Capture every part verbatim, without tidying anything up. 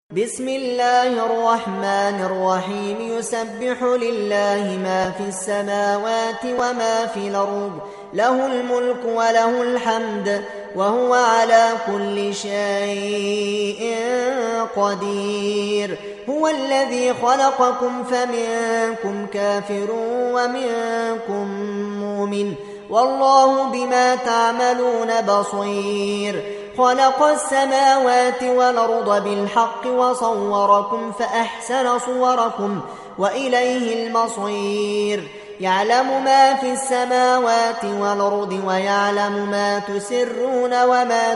بسم الله الرحمن الرحيم يسبح لله ما في السماوات وما في الأرض له الملك وله الحمد وهو على كل شيء قدير هو الذي خلقكم فمنكم كافر ومنكم مؤمن والله بما تعملون بصير خلق السماوات والأرض بالحق وصوركم فأحسن صوركم وإليه المصير يعلم ما في السماوات والأرض ويعلم ما تسرون وما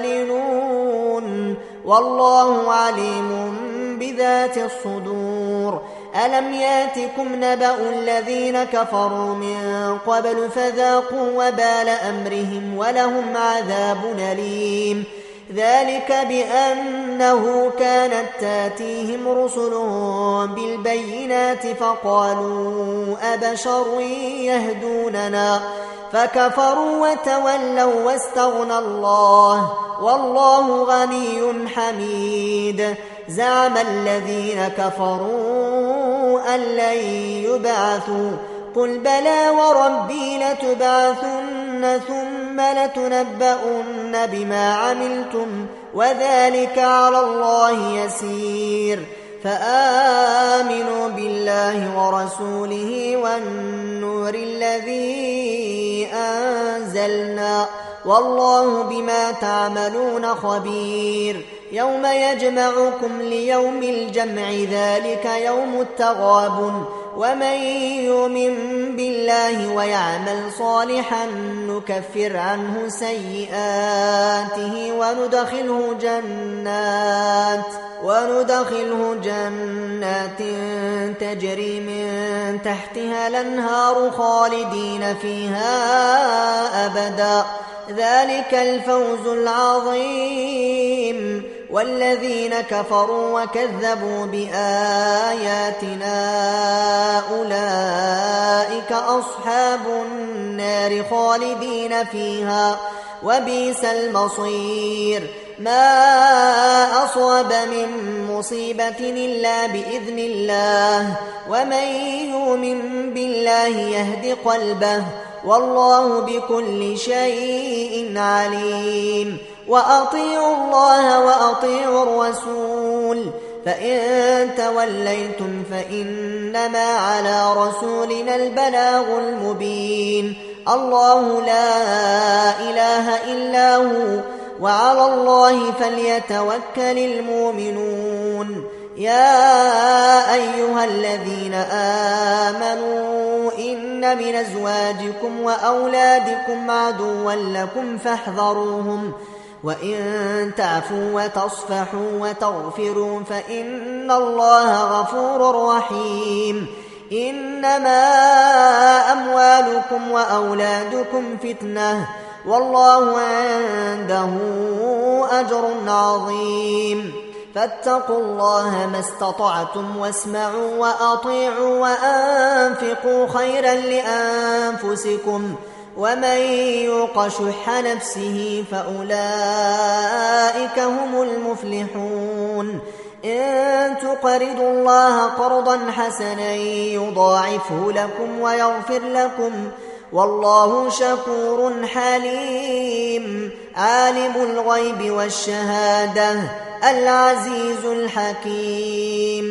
تعلنون والله عليم بذات الصدور ألم ياتكم نبأ الذين كفروا من قبل فذاقوا وبال أمرهم ولهم عذاب أليم ذلك بأنه كانت تاتيهم رسلهم بالبينات فقالوا أبشر يهدوننا فكفروا وتولوا واستغنى الله والله غني حميد زعم الذين كفروا أن لن يبعثوا قل بلى وربي لتبعثن ثم لتنبؤن بما عملتم وذلك على الله يسير فآمنوا بالله ورسوله والنور الذي أنزلنا والله بما تعملون خبير يوم يجمعكم ليوم الجمع ذلك يوم التغابن ومن يؤمن بالله ويعمل صالحا نكفر عنه سيئاته وندخله جنات وندخله جنات تجري من تحتها الأنهار خالدين فيها أبدا ذلك الفوز العظيم والذين كفروا وكذبوا بآياتنا أولئك أصحاب النار خالدين فيها وبئس المصير ما أصاب من مصيبة إلا بإذن الله ومن يؤمن بالله يهد قلبه والله بكل شيء عليم وأطيعوا الله وأطيعوا الرسول فإن توليتم فإنما على رسولنا البلاغ المبين الله لا إله إلا هو وعلى الله فليتوكل المؤمنون يا أيها الذين آمنوا إن من أزواجكم وأولادكم عدوا لكم فاحذروهم وإن تعفوا وتصفحوا وتغفروا فإن الله غفور رحيم إنما أموالكم وأولادكم فتنة والله عنده أجر عظيم فاتقوا الله ما استطعتم واسمعوا وأطيعوا وأنفقوا خيرا لأنفسكم ومن يوق شح نفسه فأولئك هم المفلحون إن تقرضوا الله قرضا حسنا يضاعفه لكم ويغفر لكم والله شكور حليم عالم الغيب والشهادة العزيز الحكيم